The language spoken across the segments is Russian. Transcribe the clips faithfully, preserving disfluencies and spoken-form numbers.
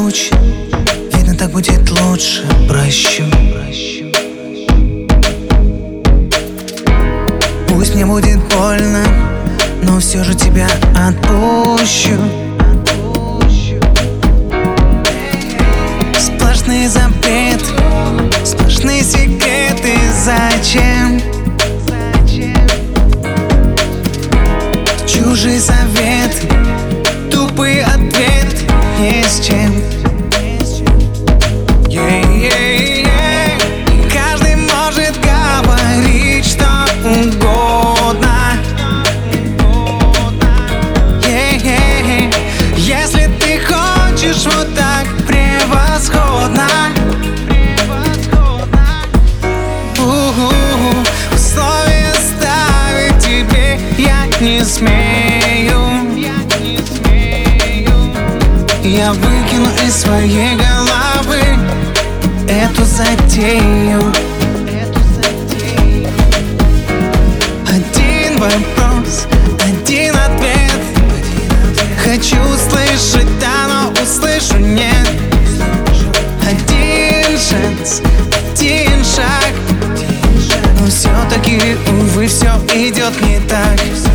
случай, видно, так будет лучше. Прощу. Пусть мне будет больно, но все же тебя отпущу. Сплошные запреты, сплошные секреты. Зачем? Чужие советы, тупые ответы, ни с чем. Yeah, yeah, yeah. Каждый может говорить что угодно. Yeah, yeah, yeah. Если ты хочешь вот так превосходно, У-у-у. условия ставить тебе я не смею. Я выкину из своей головы эту затею. Один вопрос, один ответ. Хочу услышать, да, но услышу нет. Один шанс, один шаг, но все-таки, увы, все идет не так.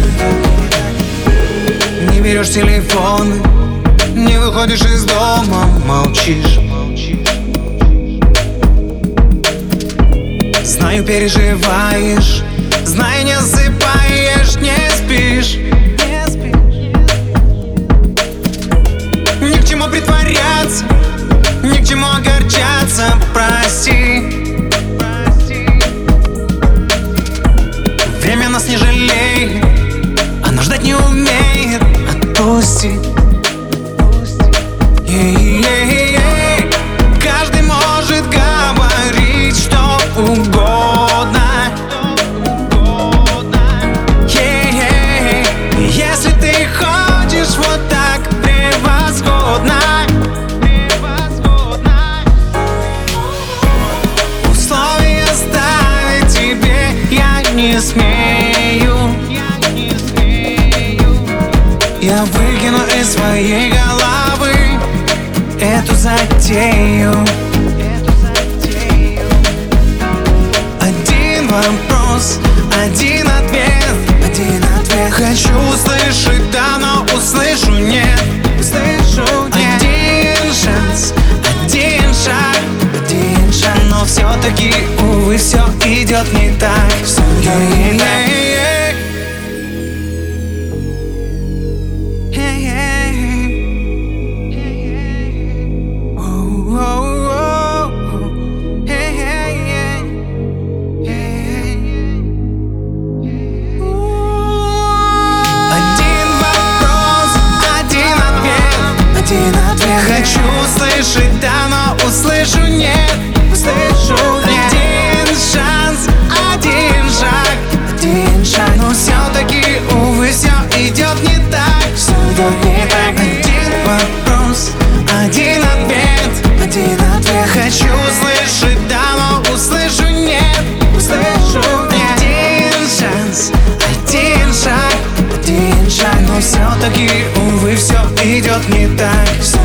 Не берешь телефон, не выходишь из дома, молчишь. Знаю, переживаешь, знаю, не засыпаешь, не спишь. Ни к чему притворяться, ни к чему огорчаться, прости. Время нас не жалеет, оно ждать не умеет, отпусти. Yeah-yeah-yeah. Каждый может говорить что угодно. Yeah-yeah. Если ты хочешь вот так превосходно, условия ставить тебе я не смею. Я выкину из своей головы эту затею. Один вопрос, один ответ, один ответ. Хочу услышать, да, но услышу нет. Услышу нет. Один шанс, один шаг, один шаг, но все-таки, увы, все идет не так. Все идет не так. Хочу услышать, да, но услышу нет. Услышу нет. Один шанс, один шаг, один шаг, но все-таки, увы, все идет не так. Все идет не так. Один вопрос, один ответ, один ответ. Хочу услышать, да, но услышу нет. Услышу нет. Один шанс, один шаг, один шаг, но все-таки, увы, все идет не так.